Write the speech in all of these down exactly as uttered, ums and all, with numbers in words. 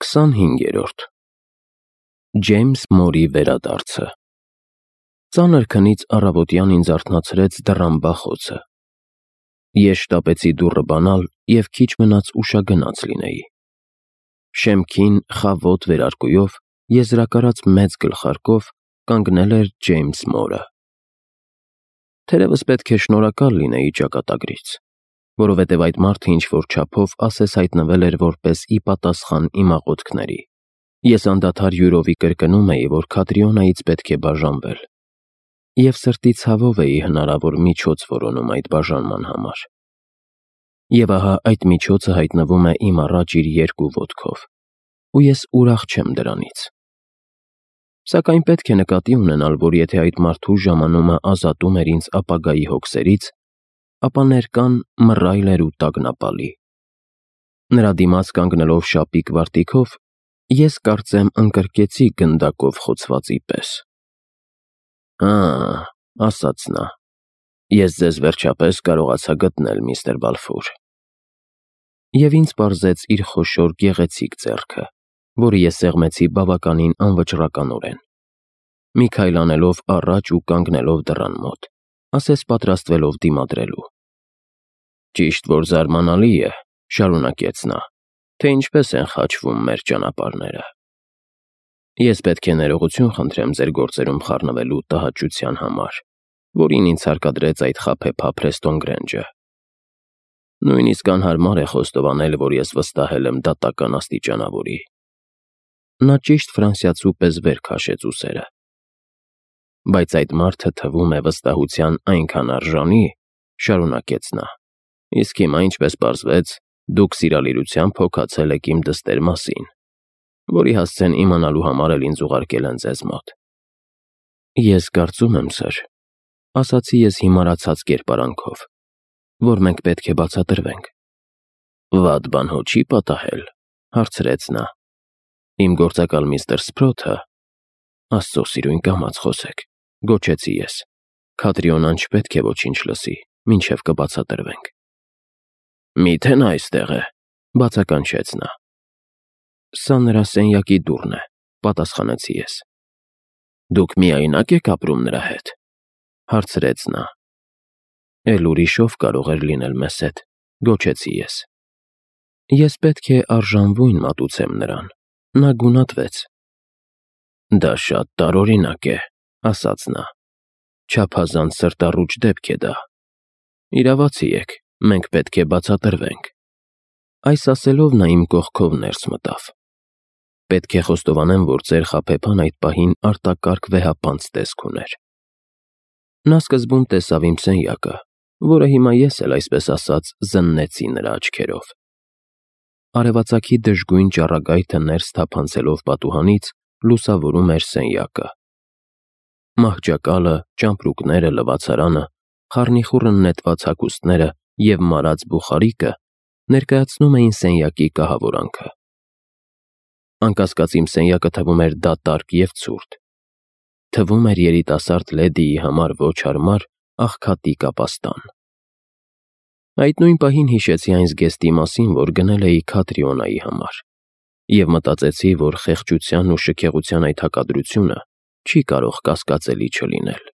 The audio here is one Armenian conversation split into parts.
Քսանհինգերորդ Ջեյմս Մորի վերադարձը Ծանր քնից առավոտյան ինձ արթնացրեց դռան բախոցը։ Ես շտապեցի դուռը բանալ և քիչ մնաց ուշագնաց լինեի։ Շեմքին խավոտ վերարկուով, եզրակարած մեծ գլխարկով կանգնել էր Ջեյմս Մորը։ Թերևս պետք է շնորհակալ լինեի ճակատագրից, որովհետև այդ մարդը ինչ-որ չափով ասես հայտնվել էր որպես ի պատասխան իմ աղոթքների։ Ես անդադար յուրովի կրկնում էի, որ Քատրիոնայից պետք է բաժանվել, և սրտի ցավով էի հնարավոր միջոց որոնում այդ բաժանման համար։ Եվ ահա այդ միջոցը հայտնվում է իմ առաջ իր երկու ոտքով, ու ես ուրախ չեմ դրանից։ Սակայն պետք է նկատի ունենալ, որ եթե այդ մարդու ժամանումը ազատում էր ինձ ապագայի հոգսերից, ապա ներկան մռայլ էր ու տագնապալի։ Նրա դիմաց կանգնելով շապիկ վարտիքով, ես կարծեմ ընկրկեցի գնդակով խոցվածի պես։ «Հա, — ասաց նա, — ես ձեզ վերջապես կարողացա գտնել, միստր Բալֆոր»։ Եվ ինձ պարզեց իր խոշոր գեղեցիկ ձեռքը, որը ես սեղմեցի բավականին անվճռականորեն։ Մի քայլ անելով առաջ ու կանգնելով դռան մոտ, ասես պատրաստվելով դիմադրելու։ «Ճիշտ որ զարմանալի է, — շարունակեց նա, — թե ինչպես են խաչվում մեր ճանապարհները։ Ես պետք է ներողություն խնդրեմ ձեր գործերում խառնվելու տհաճության համար, որին ինձ հարկադրեց այդ խաբեբա Փրեստոն Գրենջը։ Նույնիսկ անհարմար է խոստովանել, որ ես վստահել եմ դատական աստիճանավորի»։ Նա ճիշտ ֆրանսիացու պես վեր քաշեց ուսերը։ «Բայց այդ մարդը թվում է վստահության այնքան արժանի, — շարունակեց նա, — իսկ հիմա, ինչպես պարզվեց, դուք սիրալիրությամբ հոգացել եք իմ դստեր մասին, որի հասցեն իմանալու համար էլ ինձ ուղարկել են ձեզ մոտ»։ «Ես կարծում եմ, սըր, — ասացի ես հիմարացած կերպարանքով, — որ մենք պետք է բացատրվենք»։ «Վատ բան հո չի պատահել, — հարցրեց նա, — իմ գործակալ միստր Սփրոթը…» «Աստծո սիրուն կամաց խոսեք, — գոչեցի ես, — Քատրիոնան չպետք է ոչինչ լսի, մինչև կբացատրվենք»։ «Միթե նա այստեղ է, — բացականչեց նա։ «Սա նրա սենյակի դուռն է, — պատասխանեցի ես»։ «Դուք միայնակ եք ապրում նրա հետ», — հարցրեց նա։ «Էլ ուրիշ ով կարող էր լինել մեզ հետ», — գոչեցի ես։ Ես պետք է արժանվույն մատուցեմ նրան, նա գունատվեց։ «Դա շատ տարօրինակ է, — ասաց նա, — չափազանց սրտառուչ դեպք է դա։ Իրավացի եք, մենք պետք է բացատրվենք»։ Այս ասելով նա իմ կողքով ներս մտավ։ Պետք է խոստովանեմ, որ ձեր խաբեբան այդ պահին արտակարգ վեհապանց տեսք ուներ։ Նա սկզբում տեսավ իմ սենյակը, որը հիմա ես էլ, այսպես ասած, զննեցի նրա աչքերով։ Արևածագի դժգույն ճառագայթը ներս թափանցելով պատուհանից լուսավորում էր սենյակը։ Մահճակալը, ճամպրուկները, լվացարանը, խառնիխուռն նետված հագուստները և մարած բուխարիկը ներկայացնում էին սենյակի կահավորանքը։ Անկասկած իմ սենյակը թվում էր դատարկ և ցուրտ։ Թվում էր երիտասարդ լեդիի համար ոչ հարմար աղքատիկ ապաստան։ Այդ նույն պահին հիշեցի այն զգեստի մասին, որ գնել էի Քատրիոնայի համար, և մտածեցի, որ խեղճության ու շքեղության այդ հակադրությունը չի կարող կասկածելի չլինել։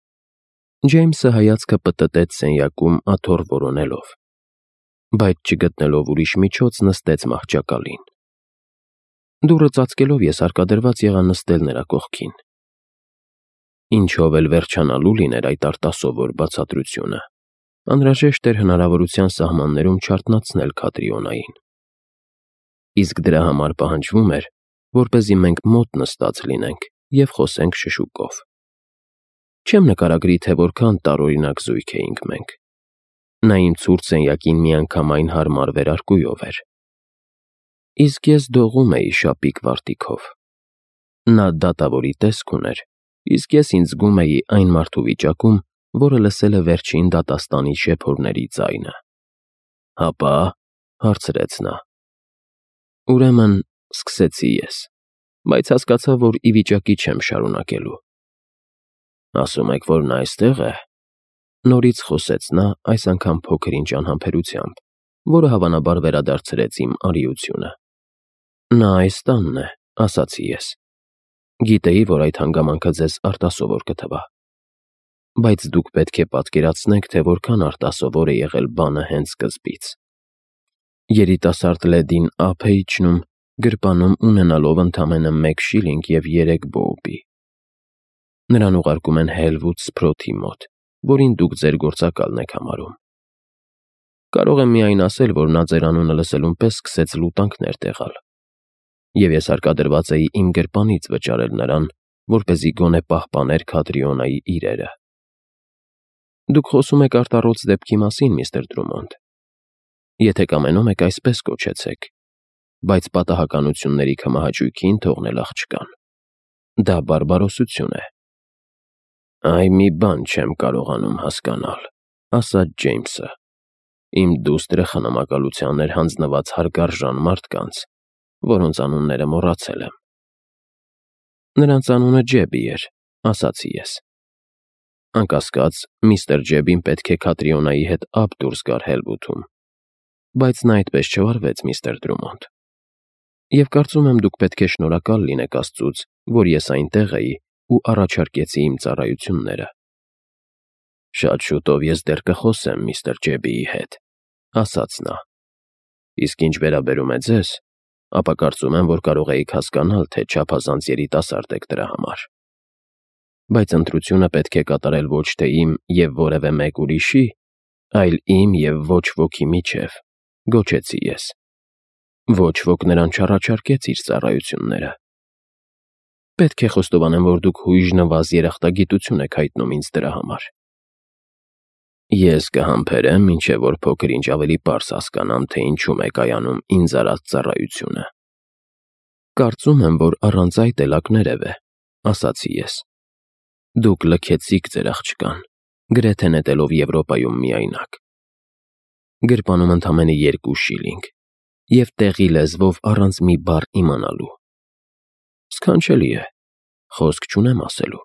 Ջեյմսը հայացքը պտտեց սենյակում աթոռ որոնելով, բայց չգտնելով ուրիշ միջոց նստեց մահճակալին։ Դուռը ծածկելով ես հարկադրված եղա նստել նրա կողքին։ Ինչով էլ վերջանալու լիներ այդ արտասովոր բացատրությունը, անհրաժեշտ էր հնարավորության սահմաններում չարթնացնել Քատրիոնային։ Իսկ դրա համար պահանջվում էր, որպեսզի մենք մոտ նստած լինենք և խոսենք շշուկով։ Չեմ նկարագրի, թե որքան տարօրինակ զույգ էինք մենք։ Նա իմ ցուրտ սենյակին միանգամայն հարմար վերարկուով էր, իսկ ես դողում էի շապիկ վարտիքով։ Նա դատավորի տեսք ուներ, իսկ ես ինձ զգում էի այն մարդու վիճակում, որը լսել է վերջին դատաստանի շեփորների ձայնը։ «Հապա, — հարցրեց նա։ Ուրեմն, սկսեցի ես, բայց հասկացա, որ ի վիճակի չեմ շարունակելու։ Ասում եք, որ նա այստեղ է, — նորից խոսեց նա, այս անգամ փոքր-ինչ անհամբերությամբ, որը հավանաբար վերադարձրեց իմ արիությունը։ Նա այս տանն է, ասացի ես։ Գիտեի, որ այդ հանգամանքը ձեզ արտասովոր կթվա։ Բայց դուք պետք է պատկերացնեք, թե որքան արտասովոր է եղել բանը հենց սկզբից։ Երիտասարդ լեդին ափ է իջնում, գրպանում ունենալով ընդամենը մեկ շիլինգ և երեք բոուպի։ Նրան ուղարկում են Հելվուդ Սփրոթի մոտ, որին դուք ձեր գործակալն եք համարում։ Կարող եմ միայն ասել, որ նա ձեր անունը լսելուն պես սկսեց լուտանքներ տեղալ, և ես հարկադրված էի իմ գրպանից վճարել նրան, որպեսզի գոնե պահպաներ Քադրիոնայի իրերը։ Դուք խոսում եք արտառոց դեպքի մասին, միստր Դրումոնդ։ Եթե կամենում եք, այսպես կոչեցեք, բայց պատահականությունների քմահաճույքին թողնել աղջկան։ Դա բարբարոսություն է։ Այ մի բան չեմ կարողանում հասկանալ, ասաց Ջեյմսը։ Իմ դուստրը խնամակալության էր հանձնված հարգարժան մարդկանց, որոնց անունները մոռացել եմ։ Նրանց անունը Ջեբի էր, ասացի ես։ Անկասկած, միստր Ջեբին պետք է Քադրիոնայի հետ ափ դուրս գար Հելվութում, բայց նա այդպես չվարվեց, միստր Դրումոնդ։ Եվ կարծում եմ, դուք պետք է շնորհակալ լինեք Աստծուց, որ ես այնտեղ էի ու առաջարկեցի իմ ծառայությունները։ Շատ շուտով ես դեռ կխոսեմ միստր Ջեբիի հետ, ասաց նա։ Իսկ ինչ վերաբերում է ձեզ, ապա կարծում եմ, որ կարող էիք հասկանալ, թե չափազանց երիտասարդ եք դրա համար։ Բայց ընտրությունը պետք է կատարել ոչ թե իմ և որևէ մեկ ուրիշի, այլ իմ և ոչ ոքի միջև, գոչեցի ես։ Ոչ ոք նրան չառաջարկեց իր ծառայությունները։ Պետք է խոստովանեմ, որ դուք հույժ-նվազ երախտագիտություն եք հայտնում ինձ դրա համար։ Ես կհամբերեմ, մինչև որ փոքր-ինչ ավելի պարզ հասկանամ, թե ինչում է կայանում ինձ արած ծառայությունը։ Կարծում եմ, որ առանց այդ էլ ակներև է, ասացի ես։ Դուք լքեցիք ձեր աղջկան, գրեթե նետելով Եվրոպայում միայնակ։ Գրպանում ընդամենը երկու շիլինգ և տեղի լեզվով առանց մի բառ իմանալու։ Սքանչելի է, խոսք չունեմ ասելու։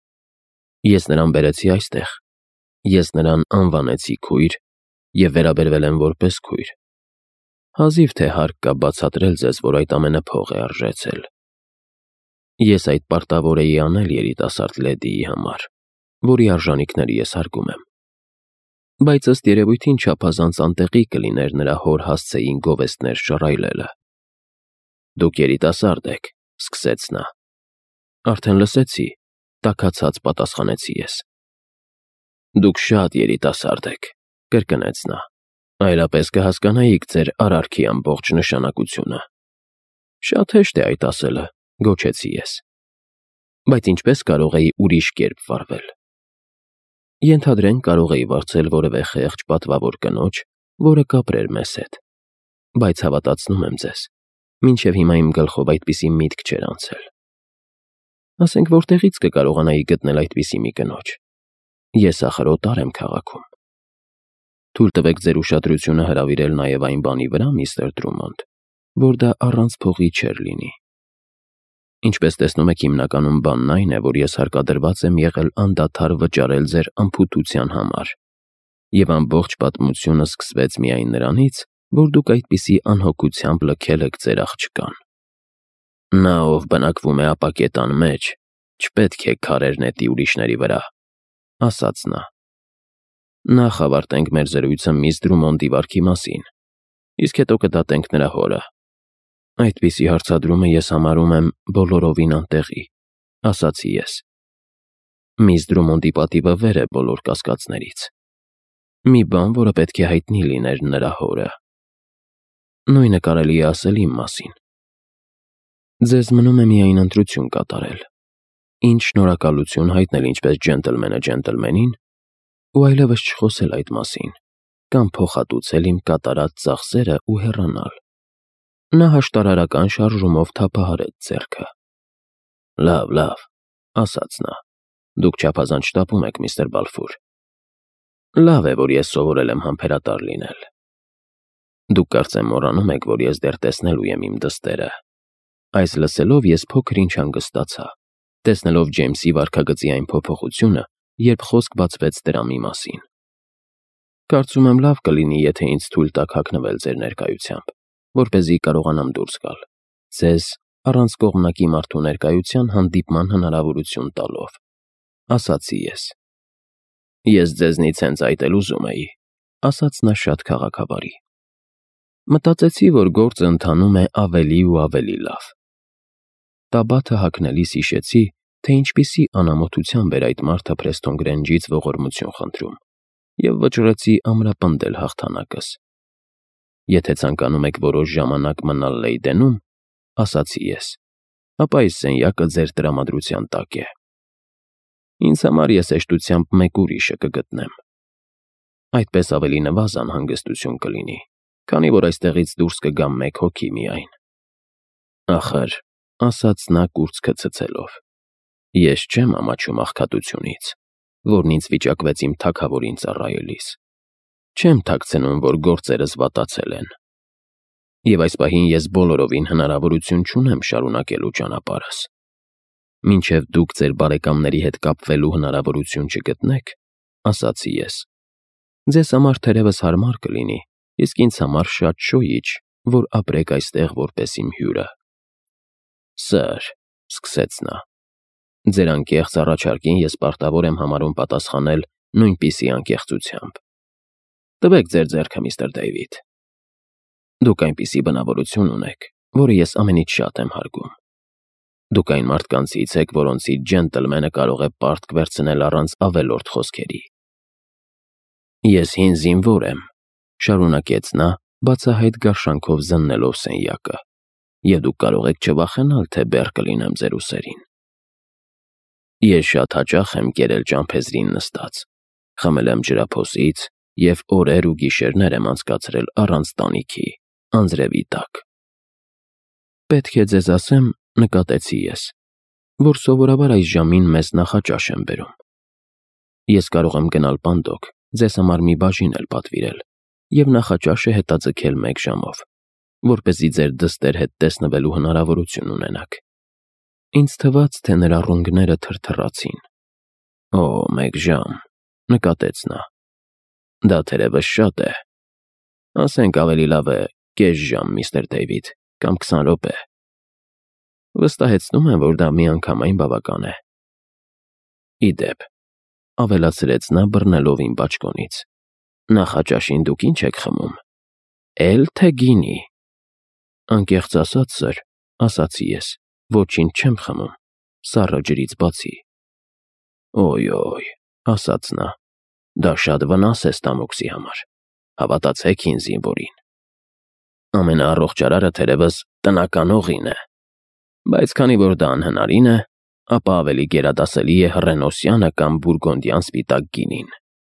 Ես նրան բերեցի այստեղ, ես նրան անվանեցի քույր և վերաբերվել եմ որպես քույր։ Հազիվ թե հարկ կա բացատրել ձեզ, որ այդ ամենը փող է արժեցել։ Ես այդ պարտավոր էի անել երիտասարդ լեդիի համար, որի արժանիքները ես հարգում եմ։ Բայց ըստ երևույթին չափազանց անտեղի կլիներ նրա հոր հասցեին գովեստներ շռայլելը։ Դուք երիտասարդ եք, սկսեց նա։ Արդեն լսեցի, տաքացած պատասխանեցի ես։ Դուք շատ երիտասարդ եք, կրկնեց նա, այլապես կհասկանայիք ձեր արարքի ամբողջ նշանակությունը։ Շատ հեշտ է այդ ասելը, գոչեցի ես։ Բայց ինչպես կարող էի ուրիշ կերպ վարվել։ Ենթադրենք կարող էի վարձել որևէ խեղճ պատվավոր կնոջ, որը կապրեր մեզ հետ։ Բայց հավատացնում եմ ձեզ, մինչև հիմա իմ գլխով այդպիսի միտք չէր անցել։ Ասենք որտեղից կկարողանայի գտնել այդպիսի մի կնոջ։ Ես ախր օտար եմ քաղաքում։ Թույլ տվեք ձեր ուշադրությունը հրավիրել նաև այն բանի վրա, միստր Դրումոնդ, որ դա առանց փողի չէր լինի։ Ինչպես տեսնում եք, հիմնականում բանն այն է, որ ես հարկադրված եմ եղել անդադար վճարել ձեր անփութության համար, և ամբողջ պատմությունը սկսվեց միայն նրանից, որ դուք այդպիսի անհոգությամբ լքել եք ձեր աղջկան։ Նա, ով բնակվում է ապակետան մեջ, չպետք է քարեր նետի ուրիշների վրա, ասաց նա։ Նախ ավարտենք մեր զրույցը միս Դրումոնդի վարքի մասին, իսկ հետո կդատենք նրա հորը։ Այդպիսի հարցադրումը ես համարում եմ բոլորովին անտեղի, ասացի ես։ Միս Դրումոնդի պատիվը վեր է բոլոր կասկածներից։ Մի բան, որը պետք է հայտնի լիներ նրա հորը։ Նույնը կարելի է ասել իմ մասին։ Ձեզ մնում է միայն ընտրություն կատարել, ինչ շնորհակալություն հայտնել ինչպես ջենտլմենը ջենտլմենին, ու այլևս չխոսել այդ մասին, կամ փոխհատուցել իմ կատարած ծախսերը ու հեռանալ։ Նա հաշտարարական շարժումով թափահարեց ձեռքը։ Լավ, լավ, ասաց նա, դուք չափազանց շտապում եք, միստր Բալֆուր։ Լավ է, որ ես սովորել եմ համբերատար լինել։ Դուք կարծեմ մոռանում եք, որ ես դեռ տեսնելու եմ իմ դստերը։ Այս լսելով ես փոքր-ինչ հանգստացա, տեսնելով Ջեյմսի վարքագծի այն փոփոխությունը, երբ խոսք բացվեց դրամի մասին։ Կարծում եմ լավ կլինի, եթե ինձ թույլ տաք հագնվել ձեր ներկայությամբ, որպեսզի կարողանամ դուրս գալ, ձեզ առանց կողմնակի մարդու ներկայության հանդիպման հնարավորություն տալով, ասացի ես։ Ես ձեզնից հենց այդ էլ ուզում էի, ասաց նա շատ քաղաքավարի։ Մտածեցի, որ գործը ընթանում է ավելի ու ավելի լավ։ Տաբաթը հագնելիս հիշեցի, թե ինչպիսի անամոթությամբ էր այդ մարդը Փրեստոն Գրենջից ողորմություն խնդրում, և վճռեցի ամրապնդել հաղթանակս։ Եթե ցանկանում եք որոշ ժամանակ մնալ Լեյդենում, ասացի ես, ապա այս սենյակը ձեր տրամադրության տակ է։ Ինձ համար ես հեշտությամբ մեկ ուրիշը կգտնեմ։ Այդպես ավելի նվազան հանգստություն կլինի, քանի որ այստեղից դուրս կգամ մեկ հոգի միայն։ Ախր, ասաց նա կուրծքը ցցելով, ես չեմ ամաչում աղքատությունից, որն ինձ վիճակվեց իմ թագավորին ծառայելիս։ Չեմ թաքցնում, որ գործերս վատացել են։ Եվ այս պահին ես բոլորովին հնարավորություն չունեմ շարունակելու ճանապարհս։ Մինչև դուք ձեր բարեկամների հետ կապվելու հնարավորություն չգտնեք, ասացի ես, ձեզ համար թերևս հարմար կլինի, իսկ ինձ համար շատ շոյիչ, որ ապրեք այստեղ որպես իմ հյուրը։ Սըր, սկսեց նա, ձեր անկեղծ առաջարկին ես պարտավոր եմ համարում պատասխանել նույնպիսի անկեղծությամբ։ Տվեք ձեր ձեռքը, միստր Դեյվիդ։ Դուք այնպիսի բնավորություն ունեք, որը ես ամենից շատ եմ հարգում։ Դուք այն մարդկանցից եք, որոնցից ջենտլմենը կարող է պարտք վերցնել առանց ավելորդ խոսքերի։ Ես հին զինվոր եմ, շարունակեց նա, բացահայտ գարշանքով զննելով սենյակը, և դուք կարող եք չվախենալ, թե բեռ կլինեմ ձեր ուսերին։ Ես շատ հաճախ եմ կերել ճամփեզրին նստած, խմել եմ ջրափոսից և օրեր ու գիշերներ եմ անցկացրել առանց տանիքի, անձրևի տակ։ Պետք է ձեզ ասեմ, նկատեցի ես, որ սովորաբար այս ժամին մեզ նախաճաշ են բերում։ Ես կարող եմ գնալ պանդոկ, ձեզ համար մի բաժին էլ պատվիրել, և նախաճաշը հետաձգել մեկ ժամով, որպեսզի ձեր դստեր հետ տեսնվելու հնարավորություն ունենաք։ Ինձ թվաց, թե նրա ռունգները թրթռացին։ Օ, մեկ ժամ, նկատեց նա։ Դա թերևս շատ է։ Ասենք ավելի լավ է կես ժամ, միստր Դեյվիդ, կամ քսան րոպե։ Վստահեցնում եմ, որ դա միանգամայն բավական է։ Ի դեպ, ավելացրեց նա բռնելով իմ բաճկոնից, նախաճաշին դուք ինչ եք խմում։ Էլ թե գինի։ Անկեղծ ասած, սըր, ասացի ես, ոչինչ չեմ խմում, սառը ջրից բացի։ Օյ-օյ, ասաց նա, դա շատ վնաս է ստամոքսի համար, հավատացեք հին զինվորին։ Ամենաառողջ արարը թերևս տնական օղին է, բայց քանի որ դա անհնարին է, ապա ավելի գերադասելի է հռենոսյանը կամ բուրգոնդյան սպիտակ գինին։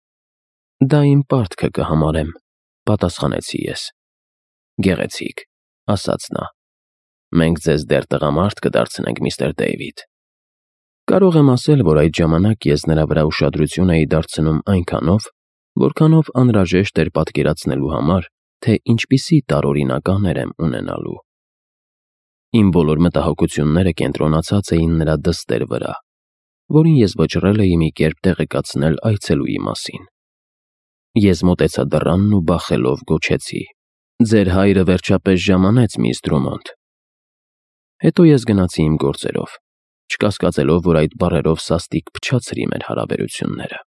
Դա իմ պարտքը կհամարեմ, պատասխանեցի ես։ Գեղեցիկ, ասաց նա, մենք ձեզ դեռ տղամարդ կդարձնենք, միստր Դեյվիդ։ Կարող եմ ասել, որ այդ ժամանակ ես նրա վրա ուշադրություն էի դարձնում այնքանով, որքանով անհրաժեշտ էր պատկերացնելու համար, թե ինչպիսի տարօրինականներ եմ ունենալու։ Իմ բոլոր մտահոգությունները կենտրոնացած էին նրա դստեր վրա, որին ես վճռել էի մի կերպ տեղեկացնել այցելուի մասին։ Ես մոտեցա դռանն ու բախելով գոչեցի. Ձեր հայրը վերջապես ժամանեց, միս Դրումոնդ։ Հետո ես գնացի իմ գործերով, չկասկածելով, որ այդ բառերով սաստիկ փչացրի մեր հարաբերությունները։